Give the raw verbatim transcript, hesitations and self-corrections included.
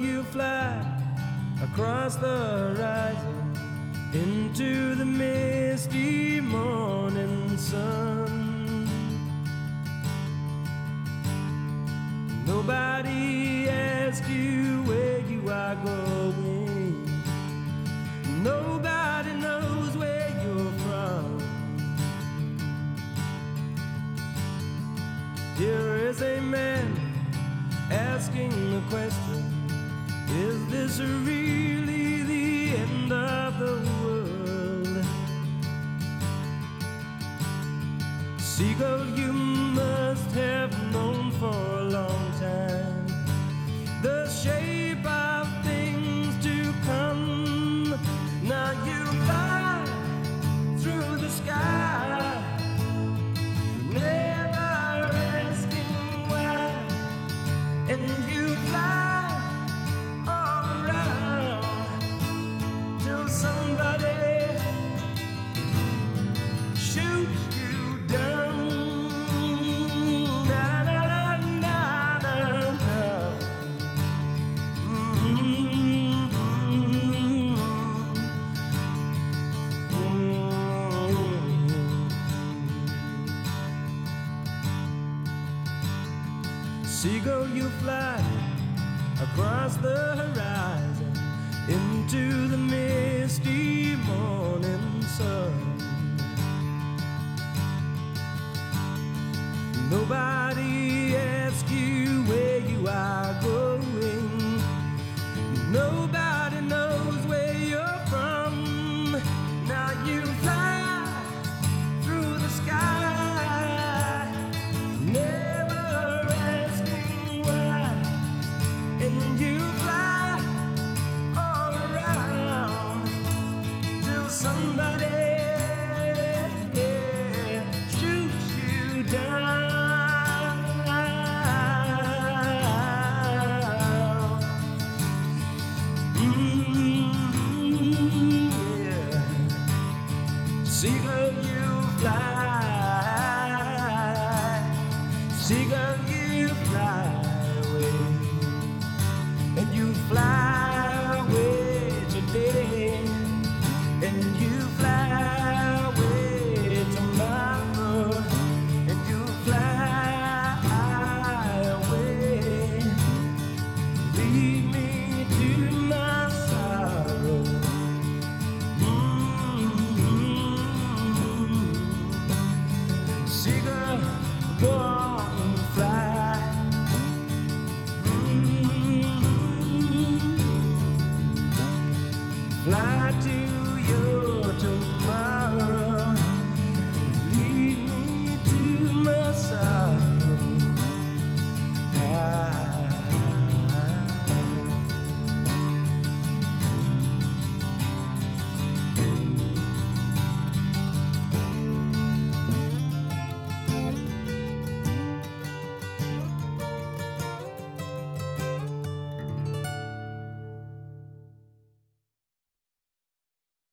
you fly across the horizon into the misty morning sun. Nobody asks you where you are going. Nobody knows where you're from. Here is a man asking the question, is this really the end of the world? Seagull, you must have known for a long time the shape of things to come. Now you fly through the sky, never asking why, and you fly all around till somebody shoots you down. Na, na, na, na, na. Mm-hmm. Seagull, you fly across the horizon into the misty morning sun. Nobody asks you where you are going. Nobody knows where you're from. Now you fly through the sky, never asking why, and you fly all around till somebody yeah, shoots you down. Mm-hmm.